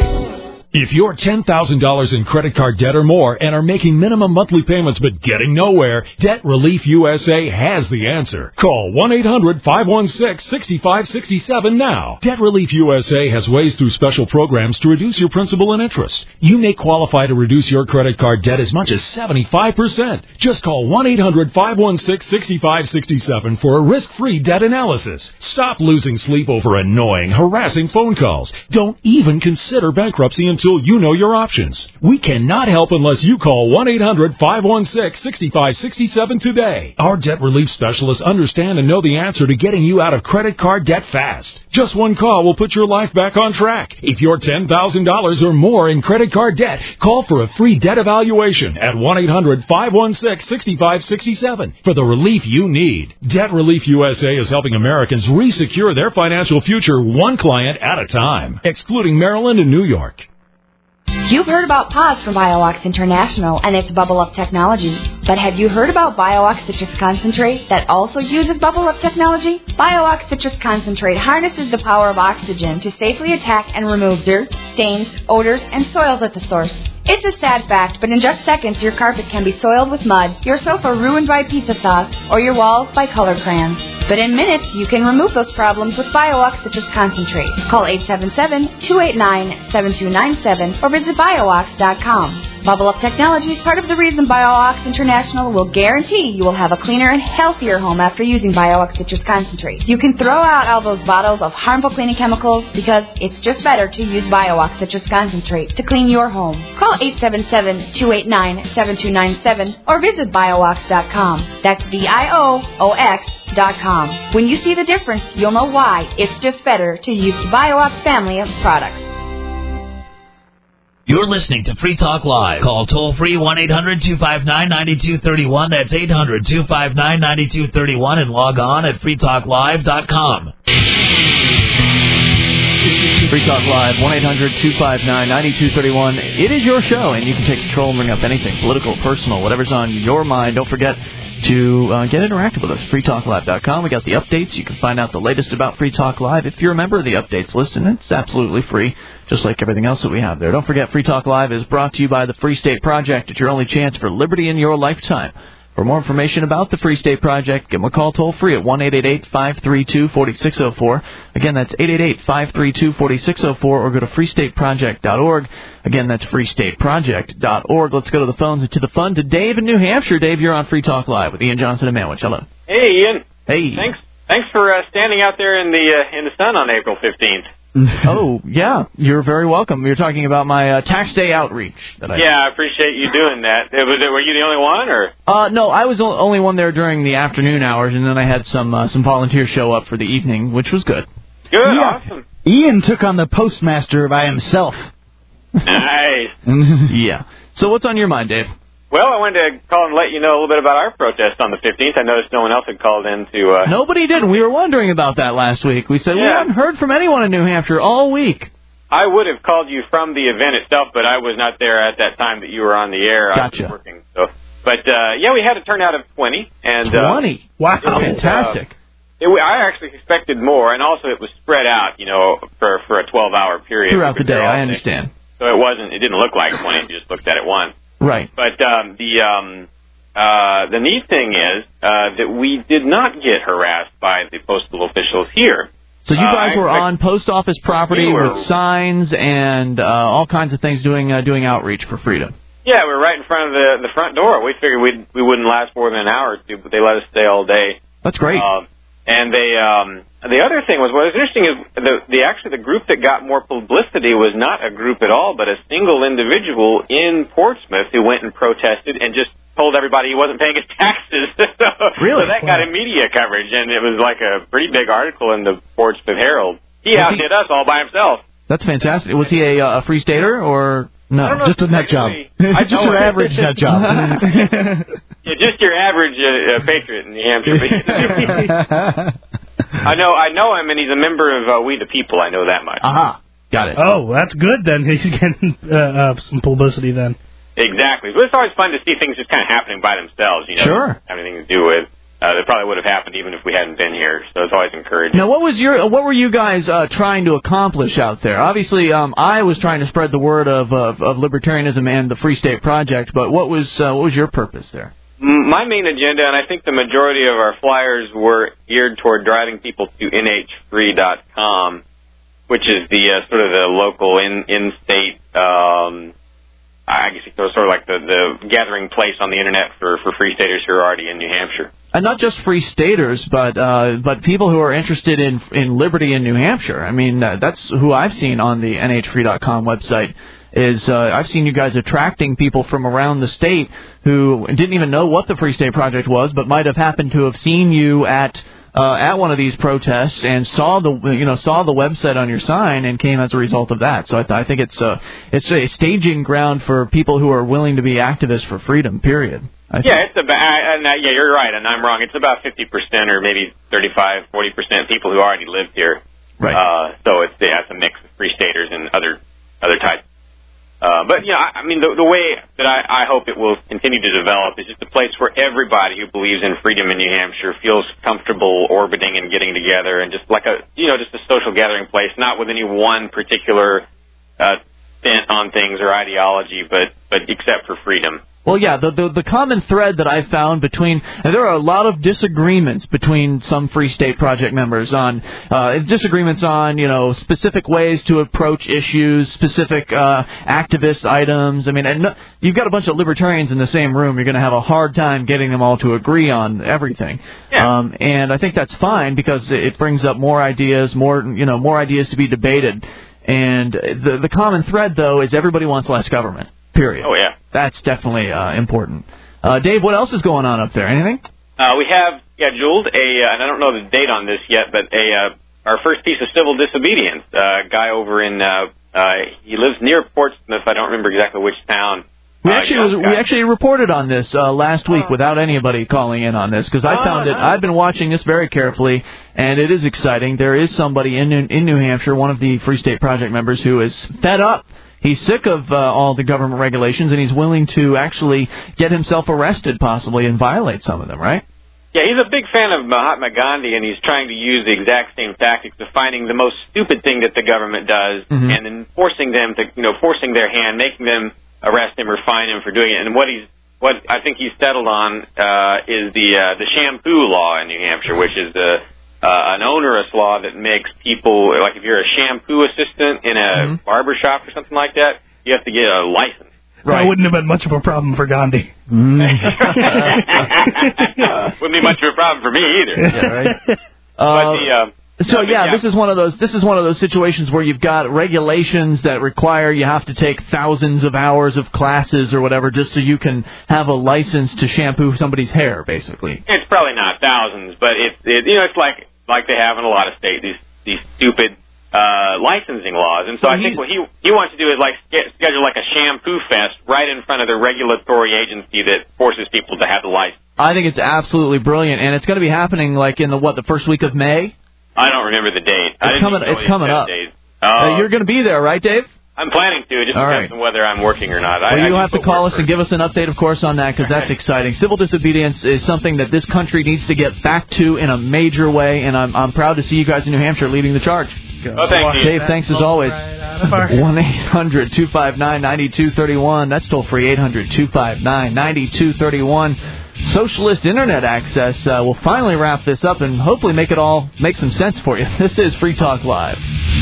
If you're ten thousand dollars in credit card debt or more and are making minimum monthly payments but getting nowhere, Debt Relief U S A has the answer. Call one eight hundred five one six six five six seven now. Debt Relief U S A has ways through special programs to reduce your principal and interest. You may qualify to reduce your credit card debt as much as seventy-five percent. Just call one eight hundred five one six six five six seven for a risk-free debt analysis. Stop losing sleep over annoying, harassing phone calls. Don't even consider bankruptcy until Until you know your options. We cannot help unless you call one eight hundred five one six six five six seven today. Our debt relief specialists understand and know the answer to getting you out of credit card debt fast. Just one call will put your life back on track. If you're ten thousand dollars or more in credit card debt, call for a free debt evaluation at one eight hundred five one six six five six seven for the relief you need. Debt Relief U S A is helping Americans re-secure their financial future one client at a time, excluding Maryland and New York. You've heard about P A W S from BioOx International and its Bubble Up technology. But have you heard about BioOx Citrus Concentrate that also uses Bubble Up technology? BioOx Citrus Concentrate harnesses the power of oxygen to safely attack and remove dirt, stains, odors, and soils at the source. It's a sad fact, but in just seconds your carpet can be soiled with mud, your sofa ruined by pizza sauce, or your walls by color crayons. But in minutes, you can remove those problems with BioOx Citrus Concentrate. Call eight seven seven, two eight nine, seven two nine seven or visit bioox dot com. Bubble Up Technology is part of the reason BioOx International will guarantee you will have a cleaner and healthier home after using BioOx Citrus Concentrate. You can throw out all those bottles of harmful cleaning chemicals because it's just better to use BioOx Citrus Concentrate to clean your home. Call eight seven seven, two eight nine, seven two nine seven or visit bioox dot com. That's B I O O X dot com. When you see the difference, you'll know why it's just better to use the BioOx family of products. You're listening to Free Talk Live. Call toll-free one eight hundred two five nine nine two three one. That's eight hundred two five nine nine two three one and log on at free talk live dot com. Free Talk Live, one eight hundred two five nine nine two three one. It is your show, and you can take control and bring up anything, political, personal, whatever's on your mind. Don't forget to uh, get interactive with us, free talk live dot com. We got the updates. You can find out the latest about Free Talk Live if you're a member of the updates list, and it's absolutely free, just like everything else that we have there. Don't forget, Free Talk Live is brought to you by the Free State Project. It's your only chance for liberty in your lifetime. For more information about the Free State Project, give them a call toll-free at one eight eight eight, five three two, four six zero four. Again, that's eight eight eight, five three two, four six zero four, or go to free state project dot org. Again, that's free state project dot org. Let's go to the phones and to the fun to Dave in New Hampshire. Dave, you're on Free Talk Live with Ian Johnson and Manwich. Hello. Hey, Ian. Hey. Thanks Thanks for uh, standing out there in the uh, in the sun on April fifteenth. Oh, yeah. You're very welcome. You're talking about my uh, tax day outreach. That I yeah, I appreciate you doing that. Was it, were you the only one, or? Uh, no, I was the only one there during the afternoon hours, and then I had some uh, some volunteers show up for the evening, which was good. Good, yeah. awesome. Ian took on the postmaster by himself. Nice. Yeah. So what's on your mind, Dave? Well, I wanted to call and let you know a little bit about our protest on the fifteenth. I noticed no one else had called in to... Uh... Nobody did. We were wondering about that last week. We said yeah. we haven't heard from anyone in New Hampshire all week. I would have called you from the event itself, but I was not there at that time that you were on the air. Gotcha. I was working. So. But, uh, yeah, we had a turnout of twenty. And, twenty? Uh, wow, was, fantastic. Uh, it, I actually expected more, and also it was spread out, you know, for, for a twelve-hour period. Throughout the day, I understand. Day. So it wasn't, it didn't look like twenty if you just looked at it once. Right. But um, the um, uh, the neat thing is uh, that we did not get harassed by the postal officials here. So you guys uh, were on post office property we were, with signs and uh, all kinds of things doing uh, doing outreach for freedom. Yeah, we were right in front of the the front door. We figured we'd, we wouldn't last more than an hour or two, but they let us stay all day. That's great. Um, and they um, the other thing was what was interesting is the the actually the group that got more publicity was not a group at all, but a single individual in Portsmouth who went and protested and just told everybody he wasn't paying his taxes. so, really? So that got immediate coverage, and it was like a pretty big article in the Portsmouth Herald. He was outdid he, us all by himself. That's fantastic. Was he a, a free stater or no? Just a nut job. Just your average nut job. Yeah, just your average uh, uh, patriot in New Hampshire. I know, I know him, and he's a member of uh, We the People. I know that much. Aha, uh-huh. Got it. Oh, that's good then. He's getting uh, uh, some publicity then. Exactly. But it's always fun to see things just kind of happening by themselves, you know. Sure. Have anything to do with. Uh, that probably would have happened even if we hadn't been here. So it's always encouraging. Now, what was your, what were you guys uh, trying to accomplish out there? Obviously, um, I was trying to spread the word of, of of libertarianism and the Free State Project. But what was uh, what was your purpose there? My main agenda, and I think the majority of our flyers were geared toward driving people to N H free dot com, which is the uh, sort of the local in in state. Um, I guess it's sort of like the, the gathering place on the internet for, for free staters who are already in New Hampshire. And not just free staters, but uh, but people who are interested in in liberty in New Hampshire. I mean, uh, that's who I've seen on the N H free dot com website. Is uh, I've seen you guys attracting people from around the state who didn't even know what the Free State Project was, but might have happened to have seen you at uh, at one of these protests and saw the you know saw the website on your sign and came as a result of that. So I, th- I think it's a it's a staging ground for people who are willing to be activists for freedom. Period. I yeah, it's about uh, yeah, you're right, and I'm wrong. It's about fifty percent or maybe thirty-five, forty percent people who already lived here. Right. Uh, so it's yeah, it's a mix of free staters and other other types. Uh, but, you know, I, I mean, the, the way that I, I hope it will continue to develop is just a place where everybody who believes in freedom in New Hampshire feels comfortable orbiting and getting together, and just like a, you know, just a social gathering place, not with any one particular uh, bent on things or ideology, but, but except for freedom. Well, yeah, the, the the common thread that I found between, and there are a lot of disagreements between some Free State Project members on, uh, disagreements on, you know, specific ways to approach issues, specific uh, activist items. I mean, and you've got a bunch of libertarians in the same room. You're going to have a hard time getting them all to agree on everything. Yeah. Um, and I think that's fine because it brings up more ideas, more, you know, more ideas to be debated. And the the common thread, though, is everybody wants less government. Period. Oh, yeah. That's definitely uh, important. Uh, Dave, what else is going on up there? Anything? Uh, we have scheduled a, uh, and I don't know the date on this yet, but a uh, our first piece of civil disobedience. A uh, guy over in, uh, uh, he lives near Portsmouth. I don't remember exactly which town. We uh, actually was, we actually reported on this uh, last week oh. without anybody calling in on this because I oh, found it. nice. I've been watching this very carefully, and it is exciting. There is somebody in in New Hampshire, one of the Free State Project members, who is fed up. He's sick of uh, all the government regulations, and he's willing to actually get himself arrested, possibly, and violate some of them, right? Yeah, he's a big fan of Mahatma Gandhi, and he's trying to use the exact same tactics of finding the most stupid thing that the government does, mm-hmm. and then forcing them to, you know, forcing their hand, making them arrest him or fine him for doing it. And what he's, what I think he's settled on uh, is the uh, the shampoo law in New Hampshire, which is the Uh, an onerous law that makes people, like if you're a shampoo assistant in a mm-hmm. barber shop or something like that, you have to get a license. Right. That wouldn't have been much of a problem for Gandhi. Mm. Wouldn't be much of a problem for me either. Yeah, right. Uh, but the, uh, so no, yeah, yeah, this is one of those. This is one of those situations where you've got regulations that require you have to take thousands of hours of classes or whatever just so you can have a license to shampoo somebody's hair, basically. It's probably not thousands, but it's it, you know it's like like they have in a lot of states these these stupid uh, licensing laws. And so, So I think he's- what he he wants to do is like sch- schedule like a shampoo fest right in front of the regulatory agency that forces people to have the license. I think it's absolutely brilliant, and it's going to be happening like in the what the first week of May. I don't remember the date. I It's didn't coming. even know It's the coming exact up. date. Uh, Oh. you're going to be there, right, Dave? I'm planning to. It just All depends right. on whether I'm working or not. I, Well, I you'll do have to call footwork us and give us an update, of course, on that, because that's exciting. Civil disobedience is something that this country needs to get back to in a major way, and I'm, I'm proud to see you guys in New Hampshire leading the charge. Oh, thank you. Dave, thanks as always. one eight hundred two five nine nine two three one. That's toll free, eight hundred two five nine nine two three one. Socialist Internet access. Uh, we'll finally wrap this up and hopefully make it all make some sense for you. This is Free Talk Live.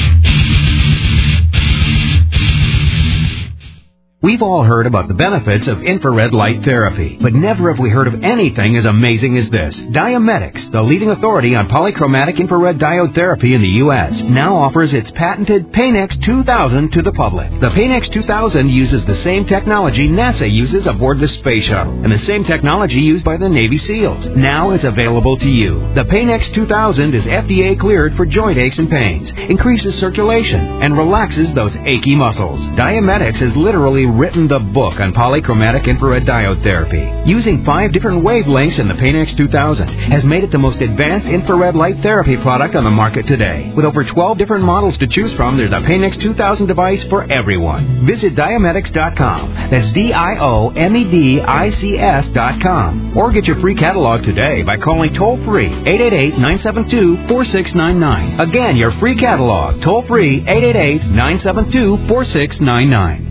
We've all heard about the benefits of infrared light therapy, but never have we heard of anything as amazing as this. Diametics, the leading authority on polychromatic infrared diode therapy in the U S, now offers its patented Paynex two thousand to the public. The Paynex two thousand uses the same technology NASA uses aboard the space shuttle, and the same technology used by the Navy SEALs. Now it's available to you. The Paynex two thousand is F D A cleared for joint aches and pains, increases circulation, and relaxes those achy muscles. Diametics has literally written the book on polychromatic infrared diode therapy. Using five different wavelengths in the Paynex two thousand has made it the most advanced infrared light therapy product on the market today. With over twelve different models to choose from, there's a Paynex two thousand device for everyone. Visit Diametics dot com. That's D I O M E D I C S dot com. Or get your free catalog today by calling toll-free eight eight eight, nine seven two, four six nine nine. Again, your free catalog, toll-free eight eight eight, nine seven two, four six nine nine.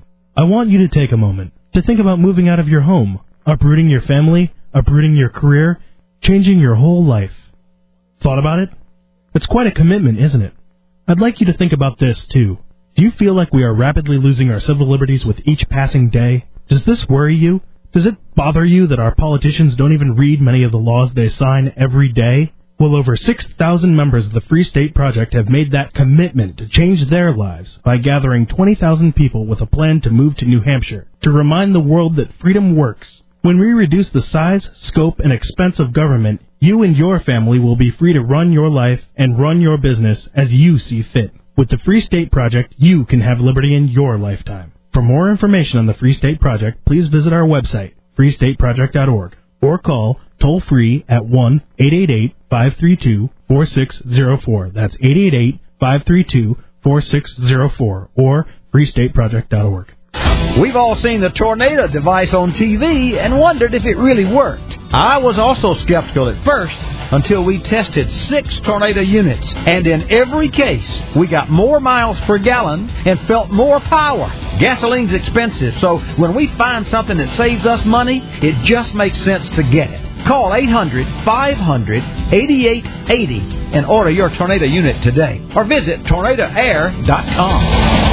I want you to take a moment to think about moving out of your home, uprooting your family, uprooting your career, changing your whole life. Thought about it? It's quite a commitment, isn't it? I'd like you to think about this, too. Do you feel like we are rapidly losing our civil liberties with each passing day? Does this worry you? Does it bother you that our politicians don't even read many of the laws they sign every day? Well, over six thousand members of the Free State Project have made that commitment to change their lives by gathering twenty thousand people with a plan to move to New Hampshire to remind the world that freedom works. When we reduce the size, scope, and expense of government, you and your family will be free to run your life and run your business as you see fit. With the Free State Project, you can have liberty in your lifetime. For more information on the Free State Project, please visit our website, free state project dot org, or call toll-free at one eight eight eight, five three two, four six zero four. That's eight eight eight, five three two, four six zero four, or free state project dot org. We've all seen the tornado device on T V and wondered if it really worked. I was also skeptical at first until we tested six tornado units, and in every case, we got more miles per gallon and felt more power. Gasoline's expensive, so when we find something that saves us money, it just makes sense to get it. Call eight hundred, five hundred, eighty-eight eighty and order your tornado unit today, or visit tornado air dot com.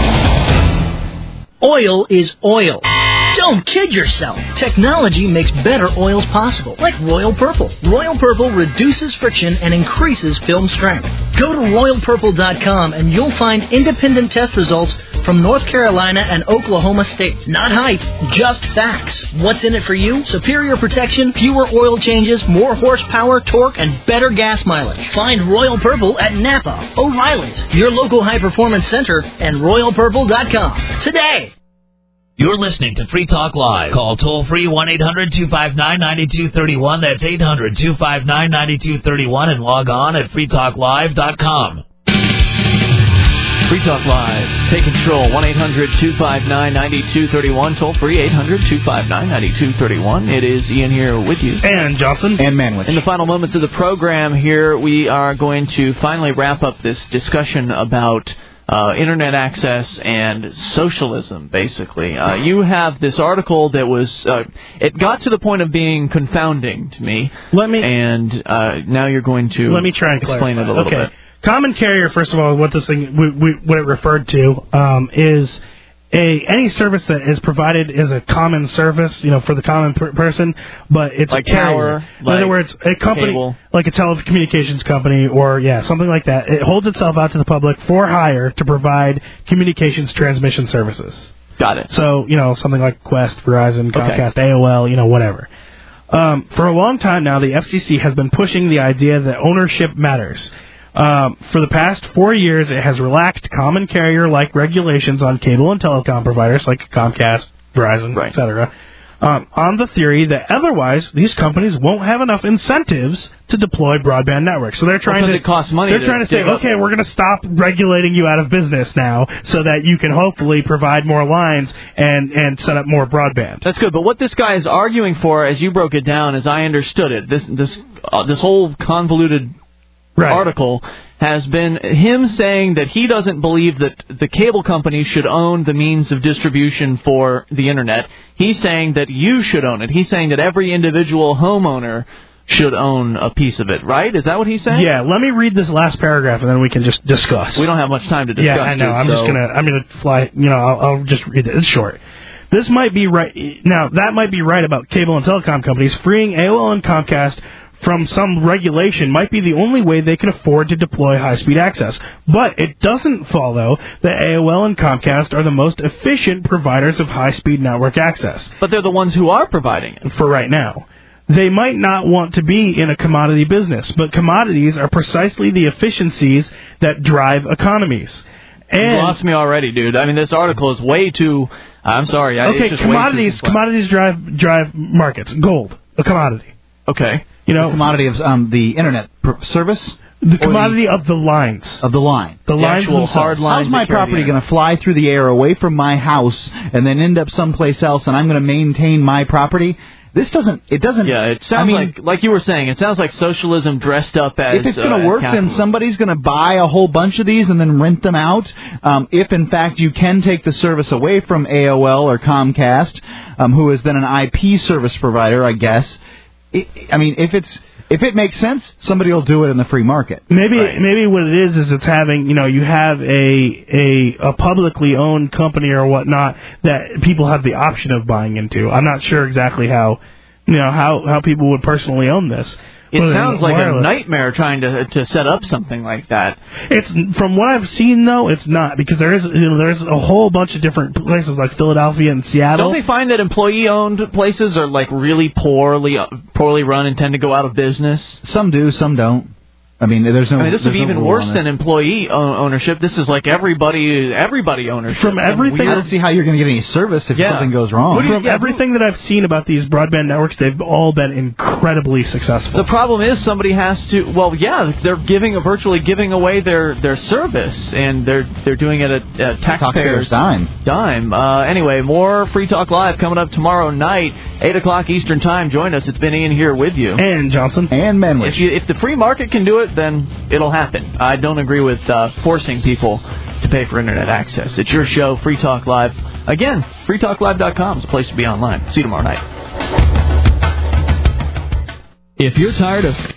Oil is oil. Don't kid yourself. Technology makes better oils possible, like Royal Purple. Royal Purple reduces friction and increases film strength. Go to royal purple dot com and you'll find independent test results from North Carolina and Oklahoma states. Not hype, just facts. What's in it for you? Superior protection, fewer oil changes, more horsepower, torque, and better gas mileage. Find Royal Purple at Napa, O'Reilly's, your local high-performance center, and royal purple dot com today. You're listening to Free Talk Live. Call toll-free one eight hundred two five nine nine two three one. That's eight hundred two five nine nine two three one, and log on at free talk live dot com. Free Talk Live. Take control. one eight hundred two five nine nine two three one. Toll free eight hundred two five nine nine two three one. It is Ian here with you. And Johnson. And Manwich. In the final moments of the program here, we are going to finally wrap up this discussion about Uh, internet access and socialism, basically. Uh, you have this article that was, uh, it got to the point of being confounding to me. Let me, and uh, now you're going to let me try and explain clarify. it a little okay. bit. Common carrier, first of all, what this thing, we, we, what it referred to, um, is a any service that is provided is a common service, you know, for the common per- person, but it's like a carrier. power, In like other words, a company, cable. like a telecommunications company, or yeah, something like that. It holds itself out to the public for hire to provide communications transmission services. Got it. So, you know, something like Qwest, Verizon, Comcast, Okay. A O L, you know, whatever. Um, for a long time now, the F C C has been pushing the idea that ownership matters. Um, for the past four years, it has relaxed common carrier-like regulations on cable and telecom providers like Comcast, Verizon, right. et cetera, um, on the theory that otherwise these companies won't have enough incentives to deploy broadband networks. So they're trying because to it costs money. They're to trying to say, develop. okay, we're going to stop regulating you out of business now, so that you can hopefully provide more lines and and set up more broadband. That's good. But what this guy is arguing for, as you broke it down, as I understood it, this this uh, this whole convoluted right. article has been him saying that he doesn't believe that the cable companies should own the means of distribution for the Internet. He's saying that you should own it. He's saying that every individual homeowner should own a piece of it, right? Is that what he's saying? Yeah, let me read this last paragraph and then we can just discuss. We don't have much time to discuss. Yeah, I know. Dude, I'm so. just going to I'm gonna fly, you know, I'll, I'll just read it. It's short. This might be right. Now, that might be right about cable and telecom companies. Freeing A O L and Comcast from some regulation might be the only way they can afford to deploy high-speed access. But it doesn't follow that A O L and Comcast are the most efficient providers of high-speed network access. But they're the ones who are providing it. For right now. They might not want to be in a commodity business, but commodities are precisely the efficiencies that drive economies. And you lost me already, dude. I mean, this article is way too... I'm sorry. I, okay, it's just commodities way too commodities drive drive markets. Gold, a commodity. Okay. You know, the commodity of um, the internet pr- service. The commodity the, of the lines. Of the line. The, the lines actual hard lines. How's my property going to fly through the air away from my house and then end up someplace else, and I'm going to maintain my property? This doesn't. It doesn't. Yeah, it sounds I mean, like, like you were saying, it sounds like socialism dressed up as. If it's going to uh, work, then somebody's going to buy a whole bunch of these and then rent them out. Um, if in fact you can take the service away from A O L or Comcast, um, who is then an I P service provider, I guess. It, I mean, if it's. If it makes sense, somebody will do it in the free market. Maybe right. maybe what it is is it's having, you know, you have a a a publicly owned company or whatnot that people have the option of buying into. I'm not sure exactly how, you know, how, how people would personally own this. It Whether sounds like wireless. a nightmare trying to to set up something like that. It's from what I've seen though, it's not, because there is you know, there's a whole bunch of different places like Philadelphia and Seattle. Don't they find that employee-owned places are like really poorly poorly run and tend to go out of business? Some do, some don't. I mean, there's no. I mean, this would be no even rule worse on than employee ownership. This is like everybody, everybody ownership. From everything, I don't see how you're going to get any service if yeah. something goes wrong. From yeah, everything that I've seen about these broadband networks, they've all been incredibly successful. The problem is somebody has to. Well, yeah, they're giving virtually giving away their, their service, and they're they're doing it at, at taxpayers' Taxpayers' dime. Dime. Uh, anyway, more Free Talk Live coming up tomorrow night, eight o'clock Eastern Time. Join us. It's been Ian here with you. And Johnson. And Menwich. If, you, if the free market can do it, then it'll happen. I don't agree with uh, forcing people to pay for internet access. It's your show, Free Talk Live. Again, free talk live dot com is a place to be online. See you tomorrow night. If you're tired of